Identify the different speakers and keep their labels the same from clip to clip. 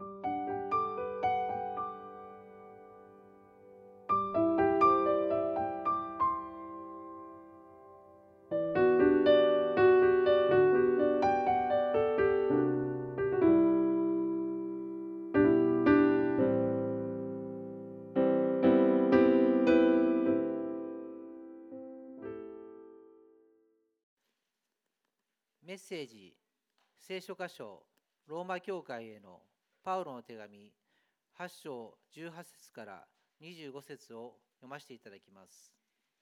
Speaker 1: メッセージ、聖書箇所、ローマ教会へのパウロの手紙、8章18節から25節を読ませていただきます。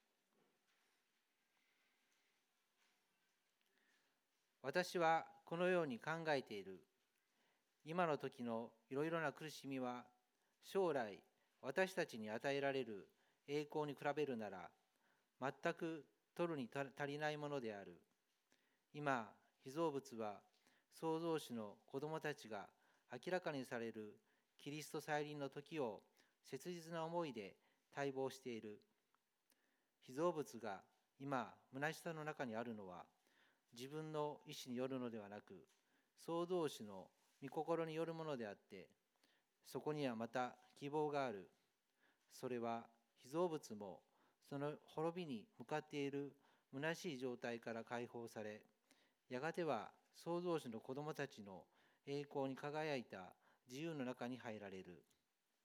Speaker 1: 私はこのように考えている。今の時のいろいろな苦しみは、将来私たちに与えられる栄光に比べるなら、全く取るに足りないものである。今、被造物は創造主の子供たちが明らかにされるキリスト再臨の時を切実な思いで待望している。被造物が今、虚しさの中にあるのは、自分の意志によるのではなく、創造主の御心によるものであって、そこにはまた希望がある。それは被造物もその滅びに向かっている虚しい状態から解放され、やがては創造主の子供たちの栄光に輝いた自由の中に入られる。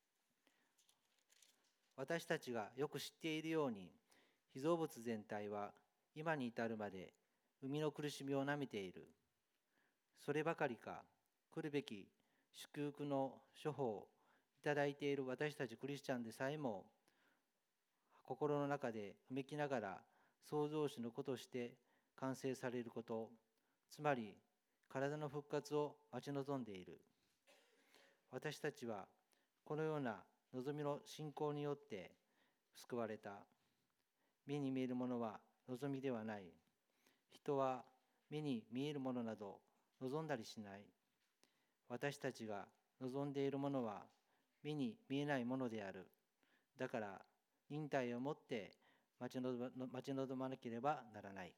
Speaker 1: 私たちがよく知っているように、被造物全体は今に至るまで生みの苦しみをなめている。そればかりか、来るべき祝福の処方をいただいている私たちクリスチャンでさえも、心の中でうめきながら創造主の子として完成されること、つまり体の復活を待ち望んでいる。私たちはこのような望みの信仰によって救われた。目に見えるものは望みではない。人は目に見えるものなど望んだりしない。私たちが望んでいるものは目に見えないものである。だから忍耐をもって待ち望まなければならない。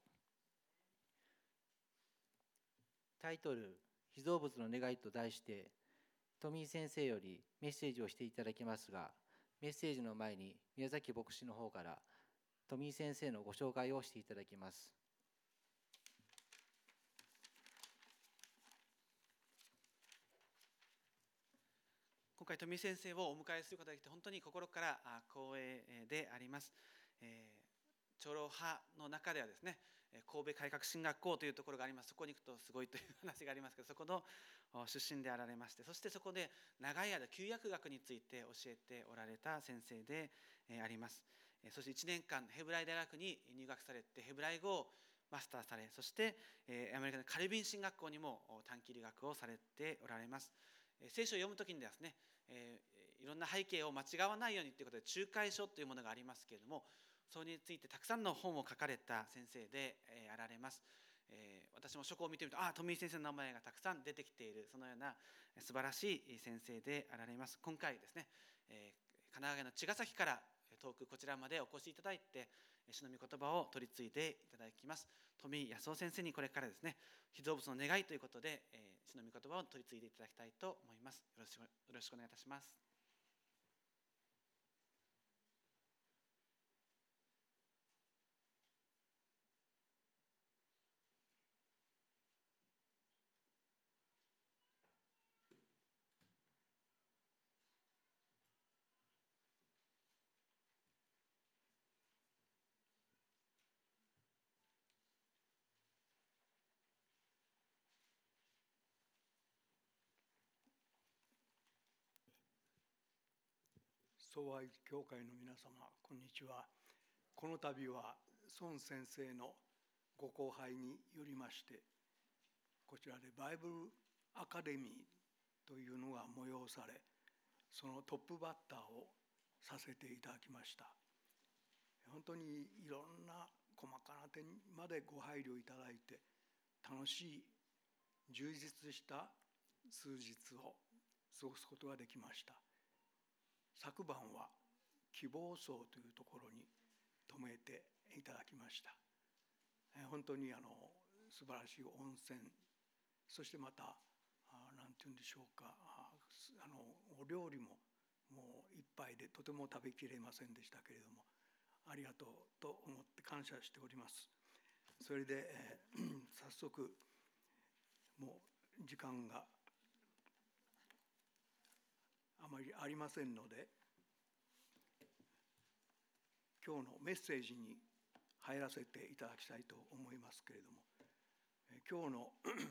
Speaker 1: タイトル、被造物の願いと題して、富井先生よりメッセージをしていただきますが、メッセージの前に宮崎牧師の方から富井先生のご紹介をしていただきます。
Speaker 2: 今回富井先生をお迎えすることができて本当に心から光栄であります。長老派の中ではですね、神戸改革神学校というところがあります。そこに行くとすごいという話がありますけど、そこの出身であられまして、そしてそこで長い間旧約学について教えておられた先生であります。そして1年間ヘブライ大学に入学されてヘブライ語をマスターされ、そしてアメリカのカルビン神学校にも短期留学をされておられます。聖書を読むときにですね、いろんな背景を間違わないようにということで仲介書というものがありますけれども、それについてたくさんの本を書かれた先生であられます。私も書庫を見てみると、富井先生の名前がたくさん出てきている、そのような素晴らしい先生であられます。今回ですね、神奈川県の茅ヶ崎から遠くこちらまでお越しいただいて、主の御言葉を取り継いでいただきます。富井康夫先生にこれからですね、被造物の願いということで、主の御言葉を取り継いでいただきたいと思います。よろしくお願いいたします。
Speaker 3: 総愛教会の皆様、こんにちは。この度は孫先生のご交配によりまして、こちらでバイブルアカデミーというのが催され、そのトップバッターをさせていただきました。本当にいろんな細かな点までご配慮いただいて、楽しい充実した数日を過ごすことができました。昨晩は希望層というところに泊めていただきました。本当に素晴らしい温泉、そしてまたなんていうんでしょうか、お料理ももう一杯でとても食べきれませんでしたけれども、ありがとうと思って感謝しております。それで、早速もう時間があまりありませんので、今日のメッセージに入らせていただきたいと思いますけれども、今日の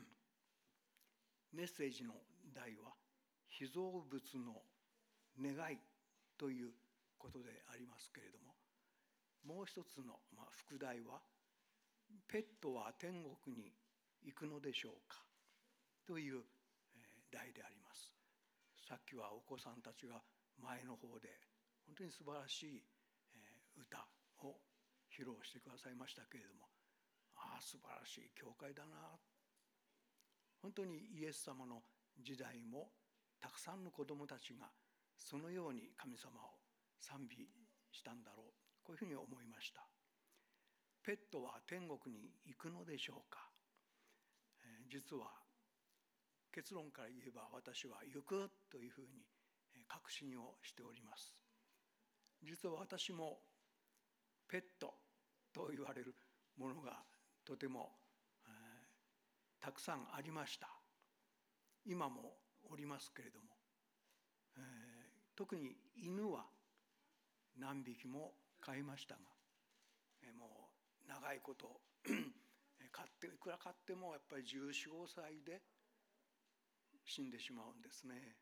Speaker 3: メッセージの題は被造物の願いということでありますけれども、もう一つの副題はペットは天国に行くのでしょうかという題であります。さっきはお子さんたちが前の方で本当に素晴らしい歌を披露してくださいましたけれども、素晴らしい教会だな。本当にイエス様の時代もたくさんの子どもたちがそのように神様を賛美したんだろう、こういうふうに思いました。ペットは天国に行くのでしょうか。実は結論から言えば私は行くというふうに確信をしております。実は私もペットと言われるものがとてもたくさんありました。今もおりますけれども、特に犬は何匹も飼いましたが、もう長いこと飼っていくら飼ってもやっぱり14、15歳で死んでしまうんですね。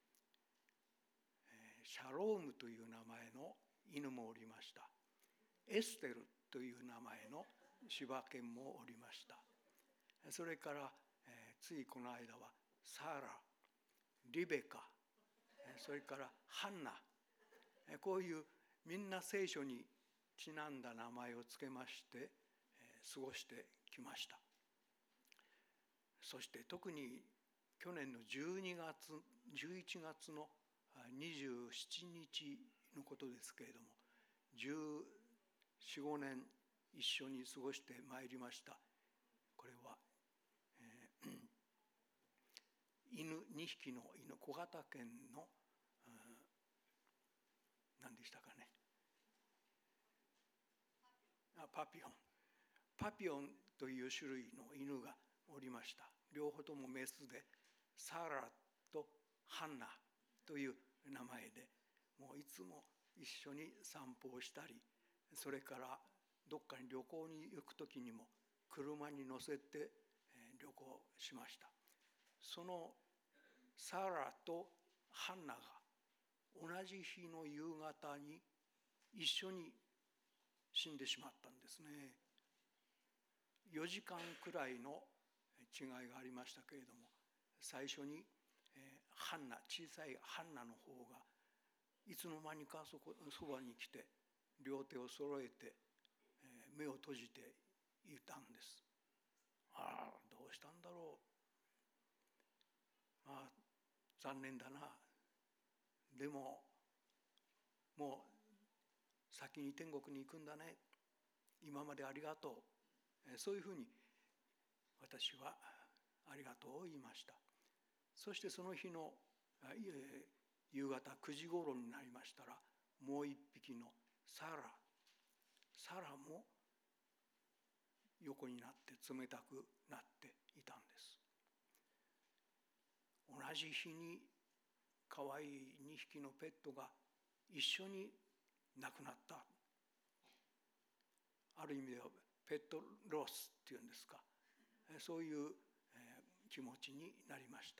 Speaker 3: シャロームという名前の犬もおりました。エステルという名前の柴犬もおりました。それからついこの間はサラ、リベカ、それからハンナ、こういうみんな聖書にちなんだ名前をつけまして過ごしてきました。そして特に去年の11月の27日のことですけれども、14、15年一緒に過ごしてまいりました。これは、犬2匹の犬、小型犬の何でしたかね、パピオンという種類の犬がおりました。両方ともメスで、サラとハンナという名前で、もういつも一緒に散歩をしたり、それからどっかに旅行に行く時にも車に乗せて旅行しました。そのサラとハンナが同じ日の夕方に一緒に死んでしまったんですね。4時間くらいの違いがありましたけれども、最初にハンナ、小さいハンナの方がいつの間にかそばに来て両手を揃えて目を閉じていたんです。どうしたんだろう、残念だな、でももう先に天国に行くんだね、今までありがとう、そういうふうに私はありがとうを言いました。そしてその日の夕方9時ごろになりましたら、もう一匹のサラも横になって冷たくなっていたんです。同じ日に可愛い2匹のペットが一緒に亡くなった。ある意味ではペットロスっていうんですか、そういう気持ちになりました。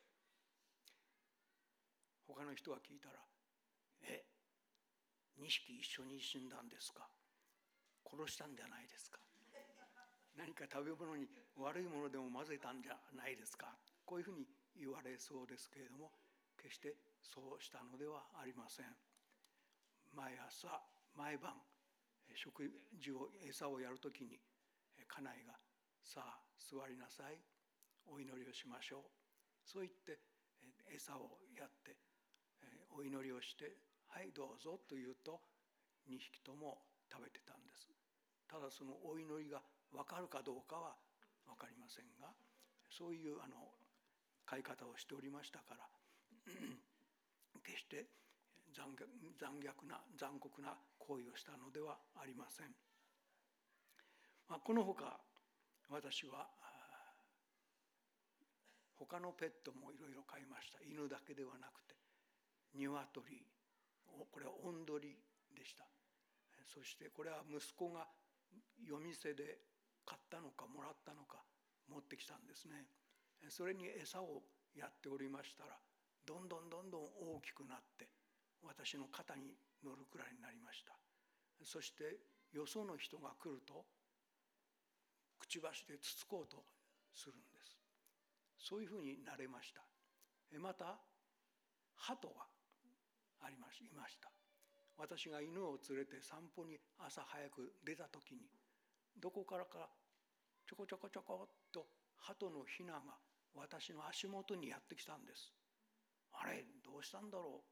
Speaker 3: 他の人が聞いたら、2匹一緒に死んだんですか、殺したんじゃないですか、何か食べ物に悪いものでも混ぜたんじゃないですか、こういうふうに言われそうですけれども、決してそうしたのではありません。毎朝毎晩食事を餌をやるときに家内が、さあ座りなさい、お祈りをしましょう、そう言って餌をやってお祈りをして、はいどうぞと言うと2匹とも食べてたんです。ただそのお祈りが分かるかどうかは分かりませんが、そういう飼い方をしておりましたから決して残酷な行為をしたのではありません。このほか私は他のペットもいろいろ飼いました。犬だけではなくて鶏、これはオンドリでした。そしてこれは息子が夜店で買ったのかもらったのか持ってきたんですね。それに餌をやっておりましたらどんどん大きくなって私の肩に乗るくらいになりました。そしてよその人が来るとくちばしでつつこうとするんです。そういうふうになれました。また鳩がいました。私が犬を連れて散歩に朝早く出た時にどこからかちょこちょこっと鳩のひなが私の足元にやってきたんです。あれどうしたんだろ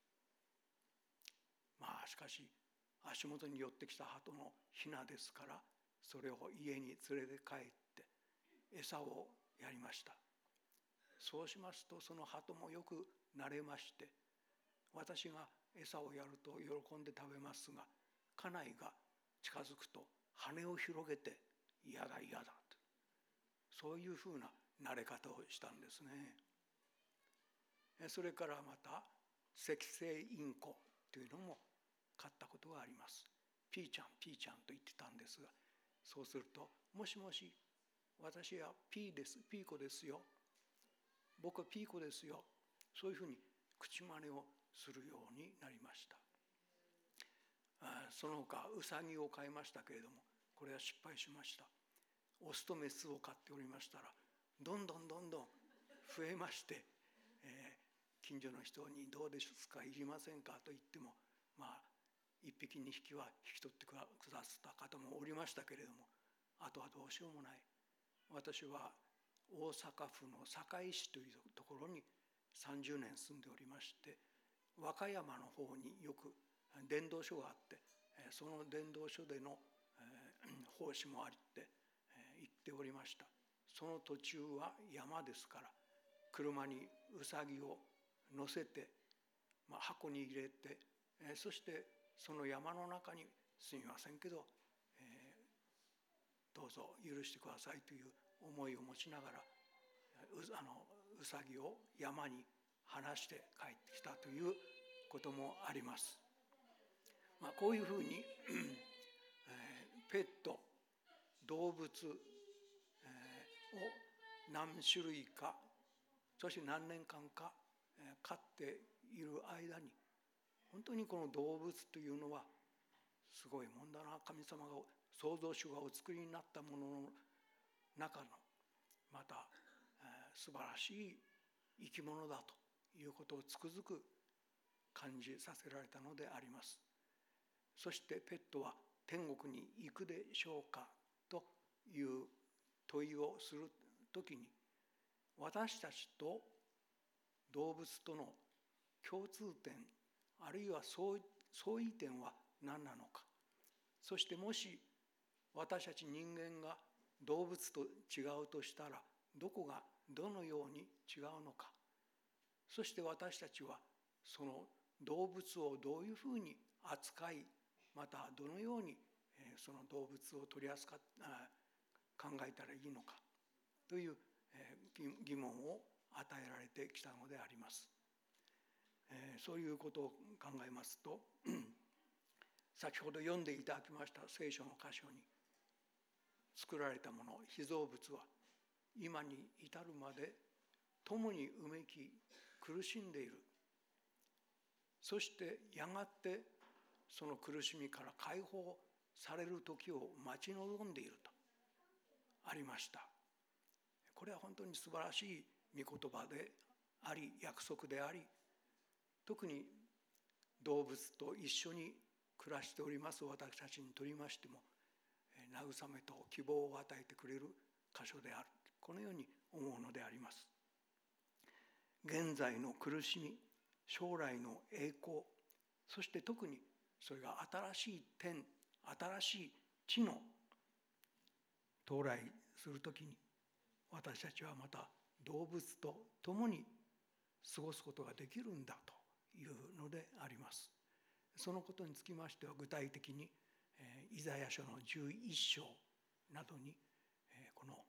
Speaker 3: う。しかし足元に寄ってきた鳩のひなですからそれを家に連れて帰って餌をやりました。そうしますとその鳩もよく慣れまして私が餌をやると喜んで食べますが家内が近づくと羽を広げて嫌だとそういうふうな慣れ方をしたんですね。それからまた赤星インコというのも飼ったことがあります。ピーちゃんと言ってたんですがそうするともしもし私はピーコですよ、僕はピーコですよ、そういうふうに口真似をするようになりました。その他ウサギを飼いましたけれどもこれは失敗しました。オスとメスを飼っておりましたらどんどん増えまして、近所の人にどうですかいりませんかと言っても1匹2匹は引き取ってくださった方もおりましたけれどもあとはどうしようもない。私は大阪府の堺市というところに30年住んでおりまして和歌山の方によく伝道所があってその伝道所での奉仕もあって行っておりました。その途中は山ですから車にウサギを乗せて箱に入れてそしてその山の中にすみませんけどどうぞ許してくださいという思いを持ちながらウサギを山に放して帰ってきたということもあります。こういうふうにペット動物を何種類かそして何年間か飼っている間に本当にこの動物というのはすごいもんだな。神様が創造主がお作りになったものの中のまた素晴らしい生き物だということをつくづく感じさせられたのであります。そしてペットは天国に行くでしょうかという問いをするときに私たちと動物との共通点あるいは相違点は何なのか、そしてもし私たち人間が動物と違うとしたらどこがどのように違うのか、そして私たちはその動物をどういうふうに扱いまたどのようにその動物を考えたらいいのかという疑問を与えられてきたのであります。そういうことを考えますと先ほど読んでいただきました聖書の箇所に作られたもの被造物は今に至るまで共にうめき苦しんでいる、そしてやがてその苦しみから解放される時を待ち望んでいるとありました。これは本当に素晴らしい御言葉であり約束であり、特に動物と一緒に暮らしております私たちにとりましても慰めと希望を与えてくれる箇所である、このように思うのであります。現在の苦しみ、将来の栄光、そして特にそれが新しい天、新しい地の到来するときに私たちはまた動物と共に過ごすことができるんだというのであります。そのことにつきましては、具体的にイザヤ書の11章などにこの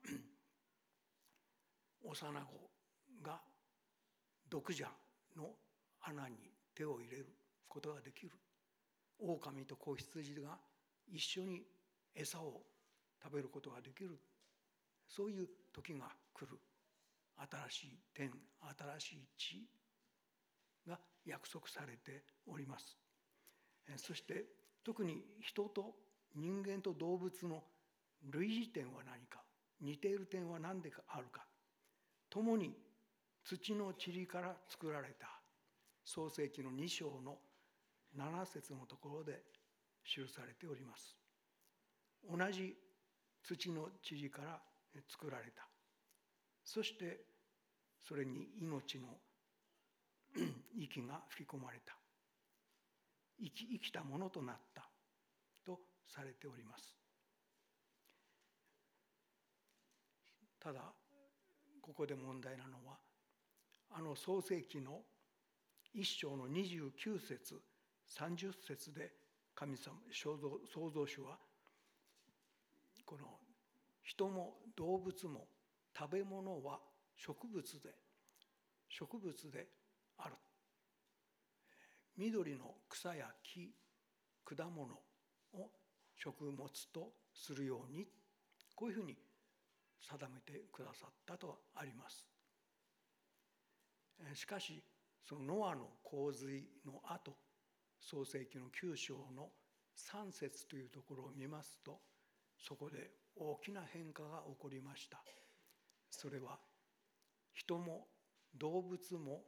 Speaker 3: 幼子が毒蛇の穴に手を入れることができる、狼と子羊が一緒に餌を食べることができる、そういう時が来る。新しい天、新しい地が約束されております。そして特に人と人間と動物の類似点は何か、似ている点は何であるか。共に土の塵から作られた。創世記の2章の7節のところで記されております。同じ土の塵から作られた。そしてそれに命の息が吹き込まれた。生きたものとなったとされております。ただここで問題なのは、創世記の1章の29節30節で神様創造主はこの人も動物も食べ物は植物である、緑の草や木果物を食物とするように、こういうふうに定めてくださったとあります。しかしそのノアの洪水の後、創世記の9章の3節というところを見ますと、そこで大きな変化が起こりました。それは人も動物も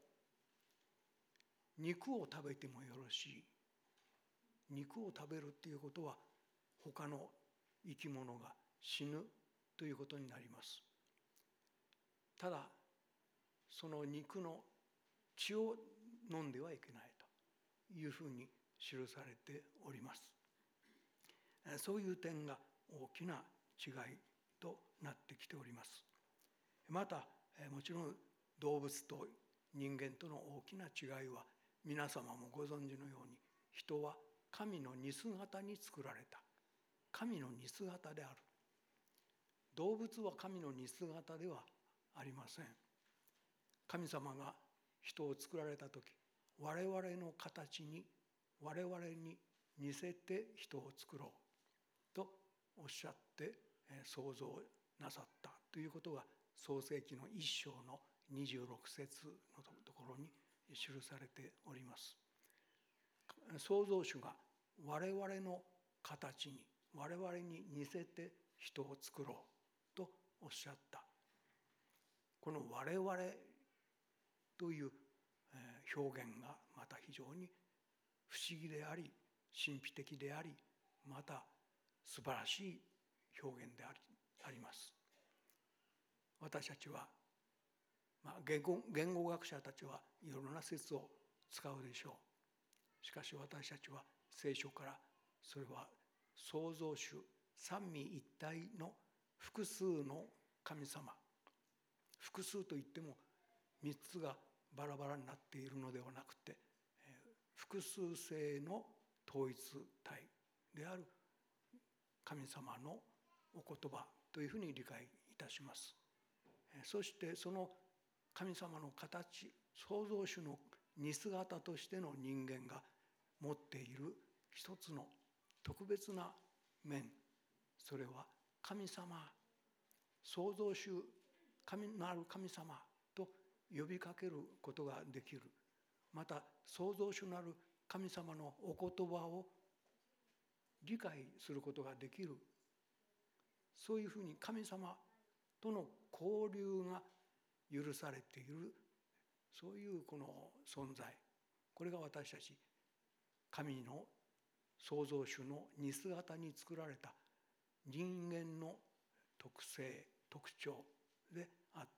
Speaker 3: 肉を食べてもよろしい。肉を食べるということは他の生き物が死ぬということになります。ただその肉の血を飲んではいけないというふうに記されております。そういう点が大きな違いとなってきております。またもちろん動物と人間との大きな違いは、皆様もご存知のように、人は神の似姿に作られた。神の似姿である。動物は神の似姿ではありません。神様が人を作られたとき、我々の形に、我々に似せて人を作ろうとおっしゃって創造なさったということが創世記の1章の26節のところに記されております。創造主が我々の形に、我々に似せて人を作ろうとおっしゃった。この我々という表現がまた非常に不思議であり、神秘的であり、また素晴らしい表現であります。私たちは、言語学者たちはいろいろな説を使うでしょう。しかし私たちは聖書からそれは創造主三位一体の複数の神様、複数といっても3つがバラバラになっているのではなくて、複数性の統一体である神様のお言葉というふうに理解いたします。そしてその神様の形、創造主の似姿としての人間が持っている一つの特別な面、それは神様、創造主なる神様と呼びかけることができる。また創造主なる神様のお言葉を理解することができる。そういうふうに神様との交流が許されている、そういうこの存在、これが私たち神の創造主の似姿に作られた人間の特性、特徴であって、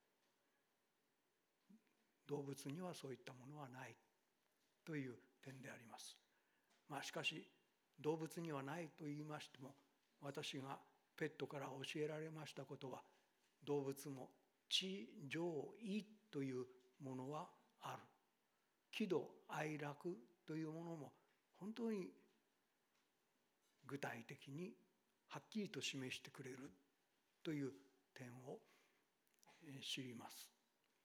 Speaker 3: 動物にはそういったものはないという点であります。しかし動物にはないと言いましても、私がペットから教えられましたことは、動物も地上意というものはある。喜怒哀楽というものも本当に具体的にはっきりと示してくれるという点を知ります。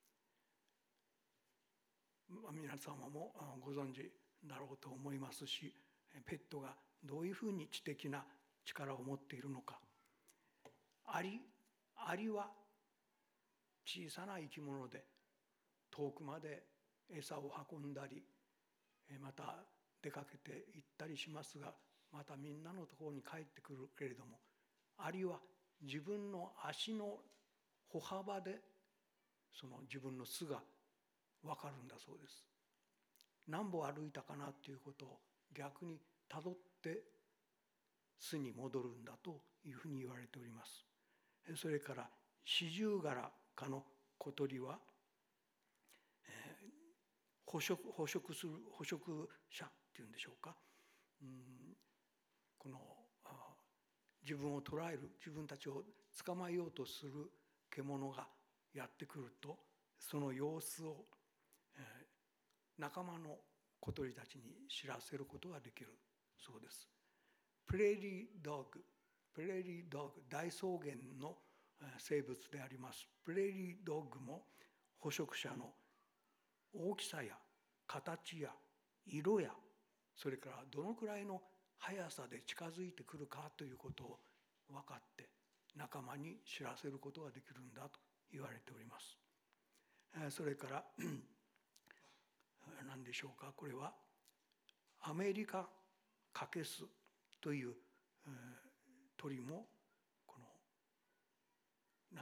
Speaker 3: 皆様もご存知だろうと思いますし、ペットがどういうふうに知的な力を持っているのか。アリは小さな生き物で遠くまで餌を運んだり、また出かけて行ったりしますが、またみんなのところに帰ってくるけれども、アリは自分の足の歩幅でその自分の巣が分かるんだそうです。何歩歩いたかなということを逆にたどって巣に戻るんだというふうに言われております。それからシジュウガラ科の小鳥は、捕食者っていうんでしょうか、この自分を捕らえる、自分たちを捕まえようとする獣がやってくると、その様子を仲間の小鳥たちに知らせることができるそうです。プレーリードッグ、大草原の生物であります。プレーリードッグも捕食者の大きさや形や色や、それからどのくらいの速さで近づいてくるかということを分かって仲間に知らせることができるんだと言われております。それから何でしょうか、これはアメリカカケスという鳥もこの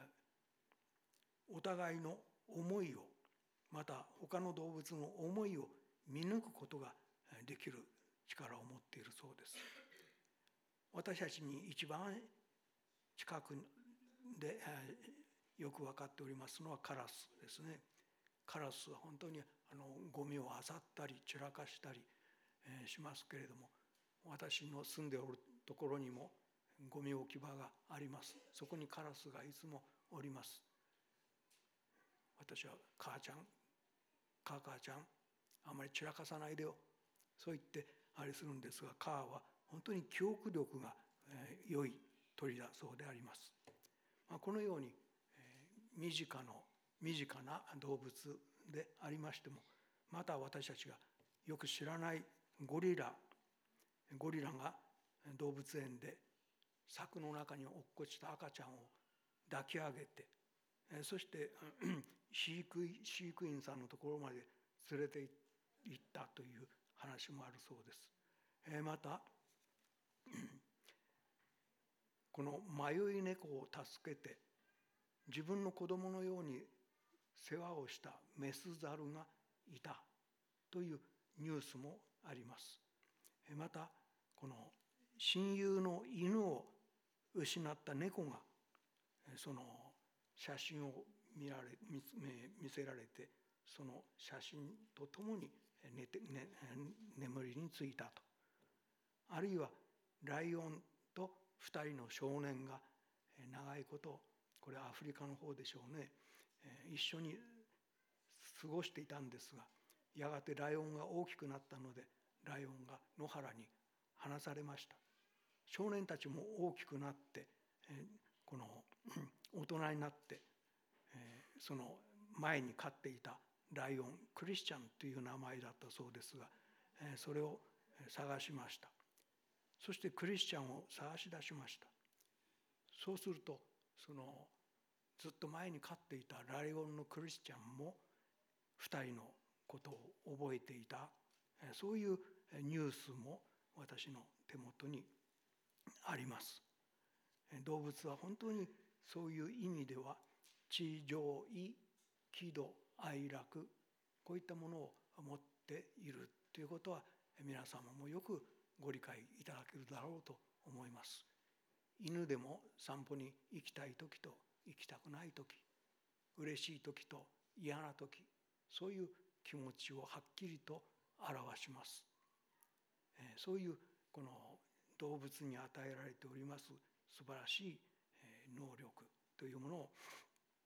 Speaker 3: お互いの思いを、また他の動物の思いを見抜くことができる力を持っているそうです。私たちに一番近くでよく分かっておりますのはカラスですね。カラスは本当にゴミを漁ったり散らかしたりしますけれども、私の住んでおるところにもゴミ置き場があります。そこにカラスがいつもおります。私は母ちゃんあまり散らかさないでよ、そう言ってあれするんですが、母は本当に記憶力が良い鳥だそうであります。このように身近な動物でありましても、また私たちがよく知らないゴリラが動物園で柵の中に落っこちた赤ちゃんを抱き上げて、そして飼育員さんのところまで連れて行ったという話もあるそうです。またこの迷い猫を助けて自分の子供のように世話をしたメスザルがいたというニュースもあります。またこの親友の犬を失った猫がその写真を見せられて、その写真とともに眠りについたと。あるいはライオンと2人の少年が長いこと、これはアフリカの方でしょうね、一緒に過ごしていたんですが、やがてライオンが大きくなったのでライオンが野原に放されました。少年たちも大きくなってこの大人になってその前に飼っていたライオン、クリスチャンという名前だったそうですが、それを探しました。そしてクリスチャンを探し出しました。そうするとそのずっと前に飼っていたライオンのクリスチャンも2人のことを覚えていた、そういうニュースも私の手元にあります。動物は本当にそういう意味では地上意、喜怒哀楽、こういったものを持っているということは皆様もよくご理解いただけるだろうと思います。犬でも散歩に行きたい時と行きたくない時、嬉しい時と嫌な時、そういう気持ちをはっきりと表します。そういうこの動物に与えられております素晴らしい能力というものを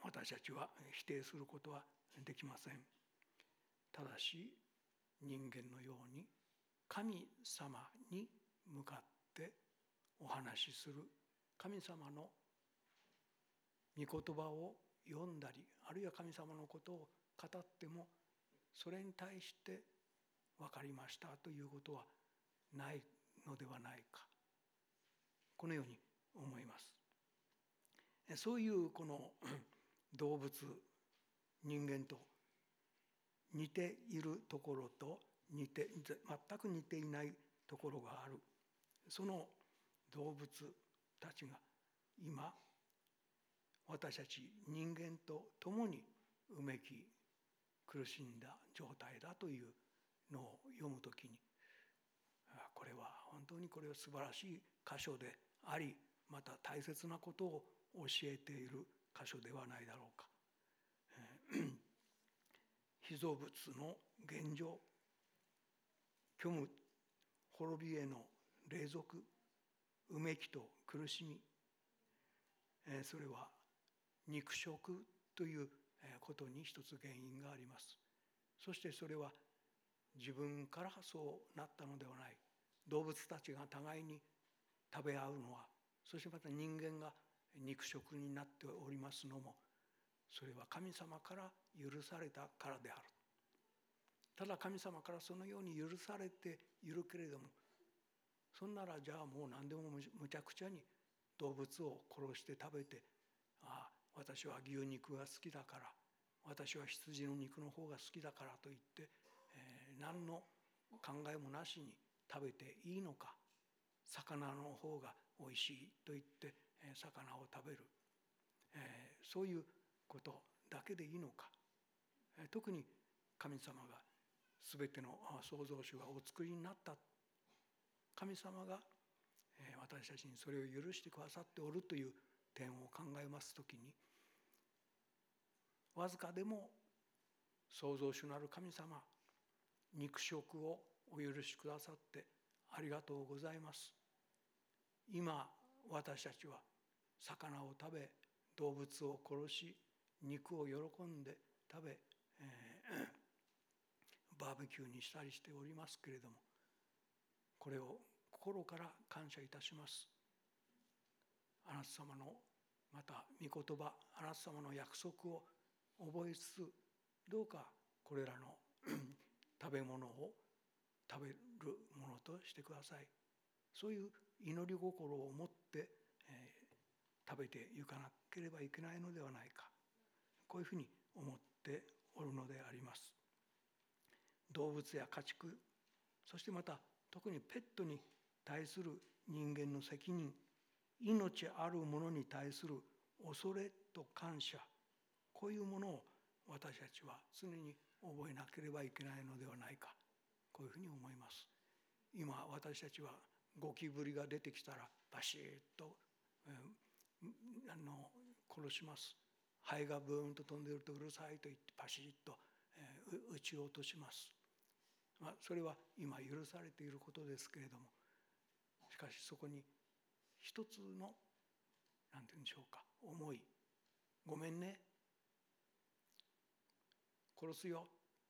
Speaker 3: 私たちは否定することはできません。ただし人間のように神様に向かってお話しする、神様の御言葉を読んだり、あるいは神様のことを語ってもそれに対して分かりましたということはないのではないか、このように思います。そういうこの動物、人間と似ているところと全く似ていないところがある。その動物たちが今私たち人間と共にうめき苦しんだ状態だというのを読むときに、これは本当にこれは素晴らしい箇所であり、また大切なことを教えている箇所ではないだろうか。被造物の現状、虚無滅びへの隷属、うめきと苦しみ、それは肉食ということに一つ原因があります。そしてそれは自分からそうなったのではない。動物たちが互いに食べ合うのは、そしてまた人間が肉食になっておりますのも、それは神様から許されたからである。ただ神様からそのように許されているけれども、そんならじゃあもう何でもむちゃくちゃに動物を殺して食べて、私は牛肉が好きだから、私は羊の肉の方が好きだからと言って、何の考えもなしに食べていいのか、魚の方がおいしいと言って魚を食べる、そういうことだけでいいのか。特に神様が全ての創造主がお作りになった神様が私たちにそれを許してくださっておるという点を考えますときに、わずかでも創造主なる神様、肉食をお許しくださってありがとうございます。今私たちは魚を食べ、動物を殺し、肉を喜んで食べ、バーベキューにしたりしておりますけれども、これを心から感謝いたします。あなた様のまた御言葉、あなた様の約束を覚えつつ、どうかこれらの食べ物を食べるものとしてください。そういう祈り心を持って、食べていかなければいけないのではないか、こういうふうに思っておるのであります。動物や家畜、そしてまた特にペットに対する人間の責任、命あるものに対する恐れと感謝、こういうものを私たちは常に覚えなければいけないのではないか、こういうふうに思います。今私たちはゴキブリが出てきたらバシッと、殺します。ハエがブーンと飛んでいるとうるさいと言ってパシッと、撃ち落とします。それは今許されていることですけれども、しかしそこに一つの何て言うんでしょうか、思い、ごめんね、殺すよ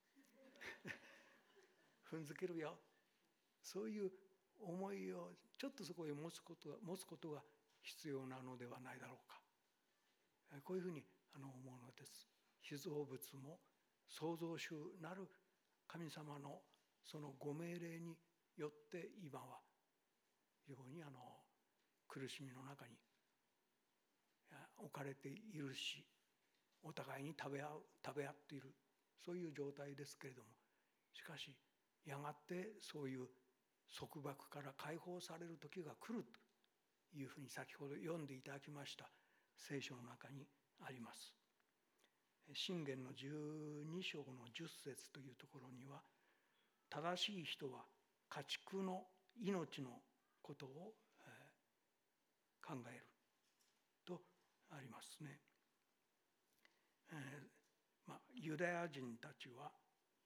Speaker 3: 踏んづけるよ、そういう思いをちょっとそこへ持つことが必要なのではないだろうか、こういうふうに思うのです。被造物も創造主なる神様のそのご命令によって今は非常に苦しみの中に置かれているし、お互いに食べ合っている、そういう状態ですけれども、しかしやがてそういう束縛から解放される時が来るというふうに先ほど読んでいただきました聖書の中にあります。箴言の12章の10節というところには、正しい人は家畜の命のことを考えるとありますね。ユダヤ人たちは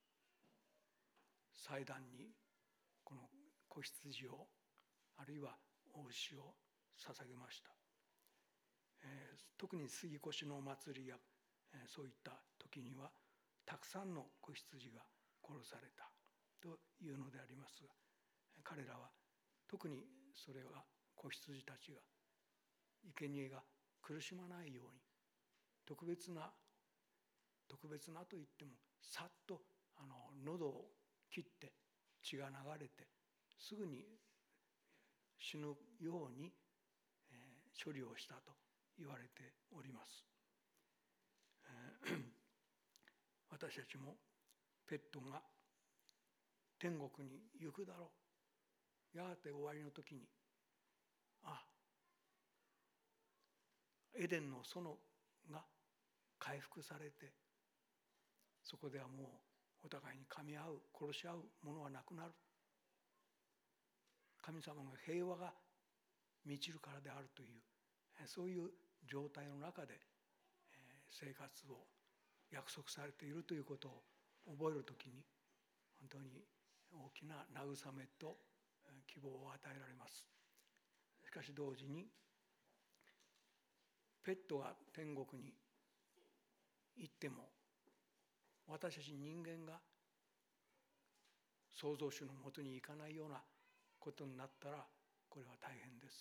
Speaker 3: 祭壇にこの子羊をあるいはお牛を捧げました。特に杉越の祭りやそういった時にはたくさんの子羊が殺されたというのでありますが、彼らは特にそれは子羊たちが生贄が苦しまないように特別なといってもさっと喉を切って血が流れてすぐに死ぬように処理をしたと言われております。私たちもペットが天国に行くだろう、やがて終わりの時にエデンの園が回復されて、そこではもうお互いに噛み合う殺し合うものはなくなる、神様の平和が満ちるからであるという、そういう状態の中で生活を約束されているということを覚えるときに本当に大きな慰めと希望を与えられます。しかし同時にペットが天国に行っても私たち人間が創造主のもとに行かないようなことになったらこれは大変です。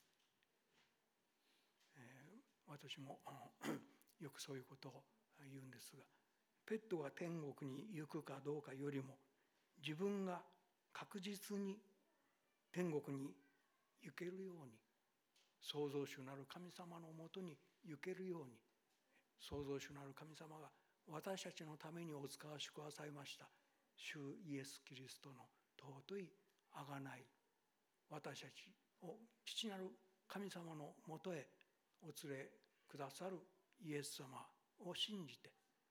Speaker 3: 私もよくそういうことを言うんですが、ペットが天国に行くかどうかよりも自分が確実に天国に行けるように、創造主なる神様のもとに行けるように、創造主なる神様が私たちのためにお使わしくださいました主イエス・キリストの尊い贖い、私たちを父なる神様のもとへお連れくださるイエス様を信じて、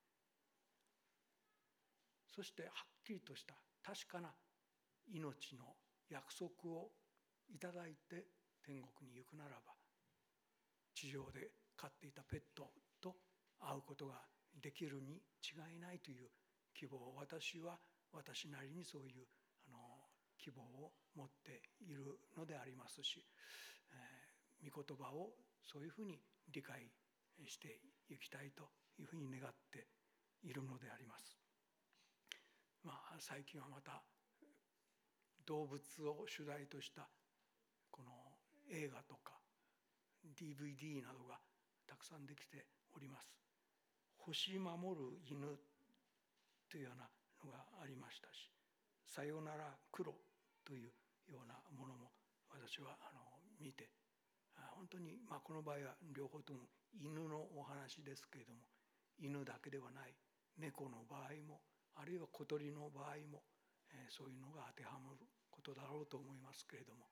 Speaker 3: そしてはっきりとした確かな命の約束をいただいて天国に行くならば、地上で飼っていたペットと会うことができるに違いないという希望を、私は私なりにそういう希望を持っているのでありますし、御言葉をそういうふうに理解していきたいというふうに願っているのであります。最近はまた動物を主題としたこの映画とか DVD などがたくさんできております。星守る犬というようなのがありましたし、さよなら黒というようなものも私は見て、本当にこの場合は両方とも犬のお話ですけれども、犬だけではない猫の場合も、あるいは小鳥の場合も、そういうのが当てはまることだろうと思いますけれども、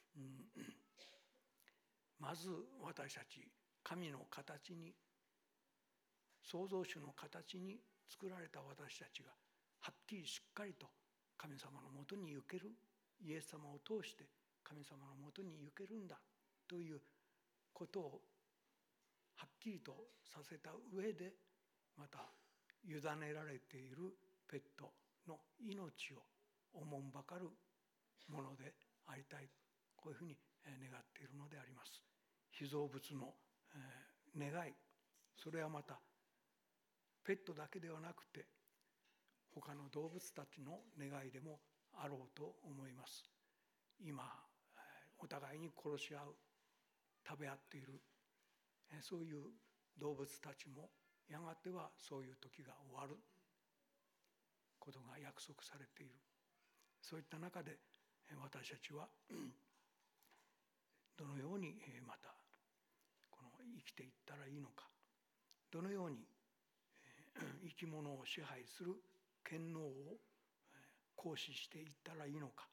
Speaker 3: まず私たち神の形に、創造主の形に作られた私たちがはっきりしっかりと神様のもとに行ける、イエス様を通して神様のもとに行けるんだということをはっきりとさせた上で、また委ねられているペットの命をおもんばかるものでありたい、こういうふうに願っているのであります。被造物の願い、それはまたペットだけではなくて他の動物たちの願いでもあろうと思います。今お互いに殺し合う、食べ合っている、そういう動物たちもやがてはそういう時が終わることが約束されている。そういった中で私たちはどのようにまたこの生きていったらいいのか、どのように生き物を支配する権能を行使していったらいいのか、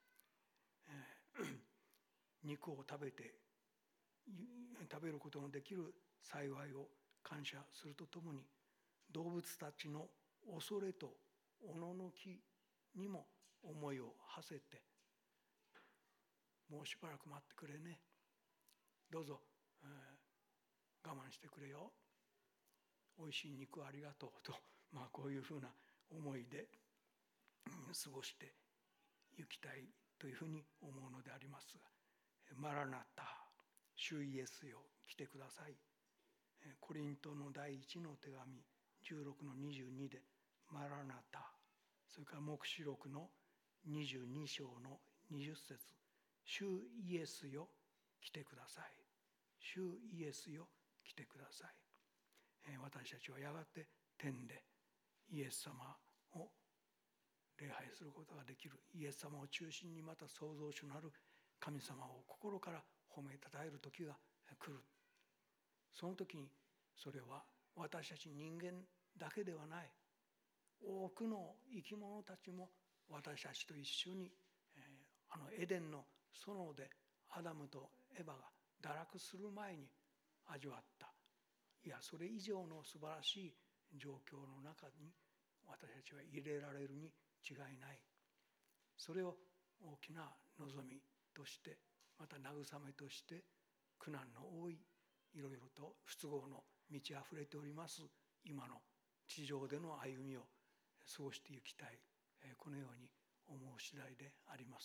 Speaker 3: 肉を食べることのできる幸いを感謝するとともに、動物たちの恐れとおののきにも思いを馳せて、もうしばらく待ってくれね、どうぞ、我慢してくれよ、おいしい肉ありがとうと、こういうふうな思いで過ごしていきたいというふうに思うのでありますが、マラナタ、主イエスよ来てください、 コリントの第1の手紙16の22でマラナタ、それから黙示録の22章の20節、主イエスよ来てください、主イエスよ来てください。私たちはやがて天でイエス様を礼拝することができる。イエス様を中心にまた創造主なる神様を心から褒めたたえる時が来る。その時にそれは私たち人間だけではない、多くの生き物たちも私たちと一緒にエデンの園でアダムとエバが堕落する前に味わった、いやそれ以上の素晴らしい状況の中に私たちは入れられるに違いない。それを大きな望みとして、また慰めとして、苦難の多いいろいろと不都合の満ち溢れております今の地上での歩みを過ごしていきたい、このように思う次第であります。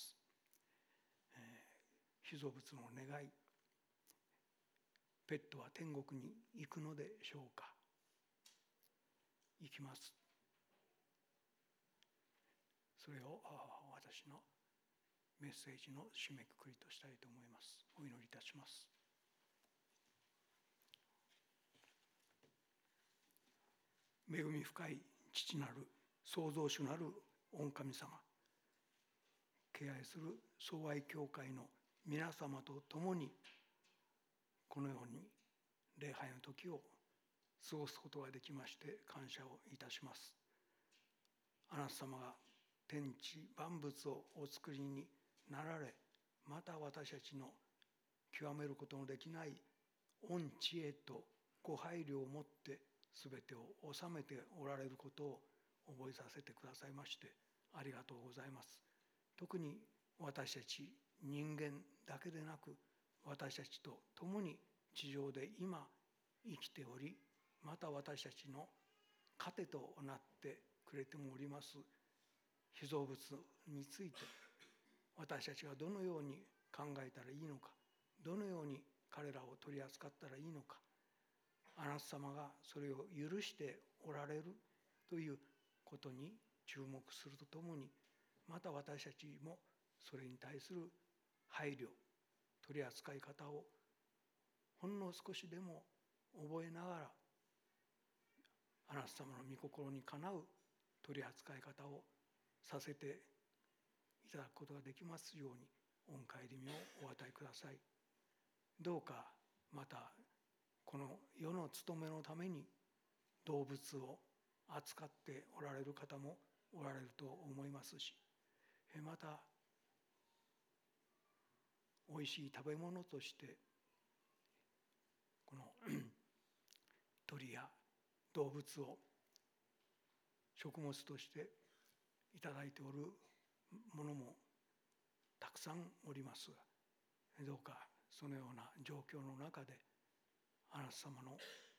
Speaker 3: 被造物の願い、ペットは天国に行くのでしょうか。行きます。それを私のメッセージの締めくくりとしたいと思います。お祈りいたします。恵み深い父なる創造主なる御神様、敬愛する相愛教会の皆様と共にこのように礼拝の時を過ごすことができまして感謝をいたします。あなた様が天地万物をお作りになられ、また私たちの極めることのできない御知恵とご配慮をもってすべてを収めておられることを覚えさせてくださいましてありがとうございます。特に私たち人間だけでなく、私たちと共に地上で今生きており、また私たちの糧となってくれてもおります被造物について、私たちがどのように考えたらいいのか、どのように彼らを取り扱ったらいいのか、あなた様がそれを許しておられるということに注目するとともに、また私たちもそれに対する配慮、取り扱い方をほんの少しでも覚えながら、あなた様の御心にかなう取り扱い方をさせていただくことができますように御帰り身をお与えください。どうかまたこの世の務めのために動物を扱っておられる方もおられると思いますし、またおいしい食べ物としてこの鳥や動物を食物としていただいておるものもたくさんおりますが、どうかそのような状況の中であなた様の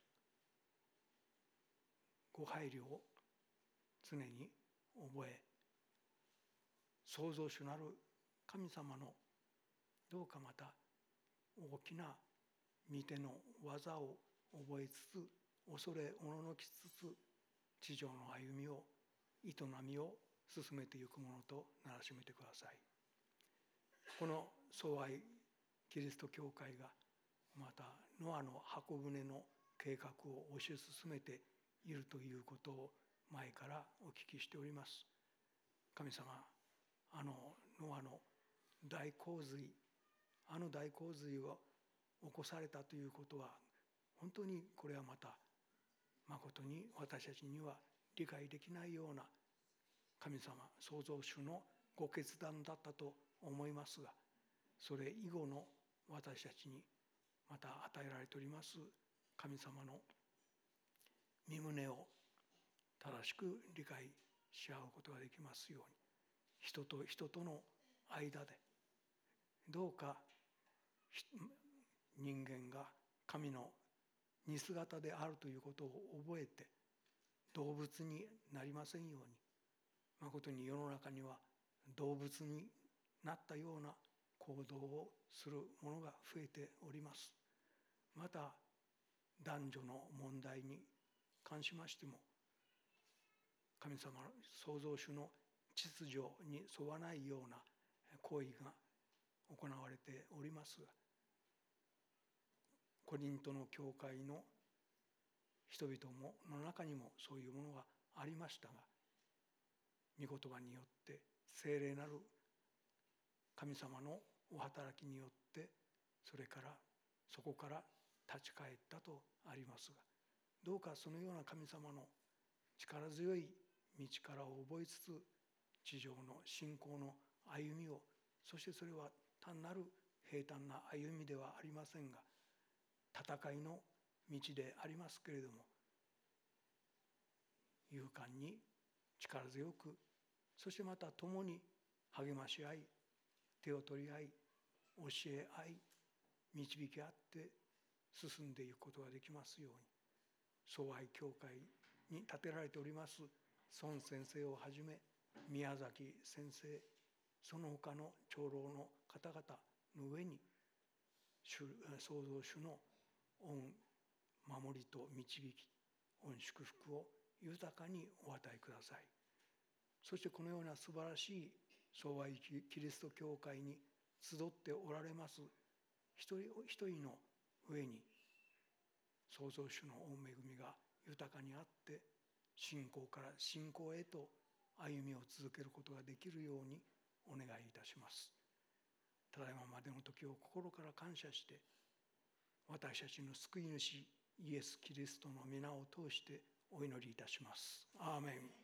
Speaker 3: ご配慮を常に覚え、創造主なる神様のどうかまた大きな御手の技を覚えつつ、恐れおののきつつ、地上の歩みを営みを進めていくものとならしめてください。この相愛キリスト教会がまたノアの箱舟の計画を推し進めているということを前からお聞きしております。神様、ノアの大洪水、大洪水を起こされたということは、本当にこれはまた誠に私たちには理解できないような神様創造主のご決断だったと思いますが、それ以後の私たちにまた与えられております神様の御胸を正しく理解し合うことができますように、人と人との間でどうか人間が神の似姿であるということを覚えて動物になりませんように、誠に世の中には動物になったような行動をする者が増えております。また男女の問題に関しましても、神様の創造主の秩序に沿わないような行為が行われておりますが、コリントの教会の人々の中にもそういうものがありましたが、御言葉によって聖霊なる神様のお働きによって、そこから立ち返ったとありますが、どうかそのような神様の力強い道からを覚えつつ、地上の信仰の歩みを、そしてそれは単なる平坦な歩みではありませんが、戦いの道でありますけれども、勇敢に力強く、そしてまた共に励まし合い、手を取り合い、教え合い、導き合って進んでいくことができますように、相愛教会に立てられております孫先生をはじめ、宮崎先生、その他の長老の方々の上に、創造主の御守りと導き、御祝福を豊かにお与えください。そしてこのような素晴らしい相愛キリスト教会に集っておられます一人一人の上に、創造主の御恵みが豊かにあって、信仰から信仰へと歩みを続けることができるようにお願いいたします。ただいままでの時を心から感謝して、私たちの救い主イエス・キリストの皆を通してお祈りいたします。アーメン。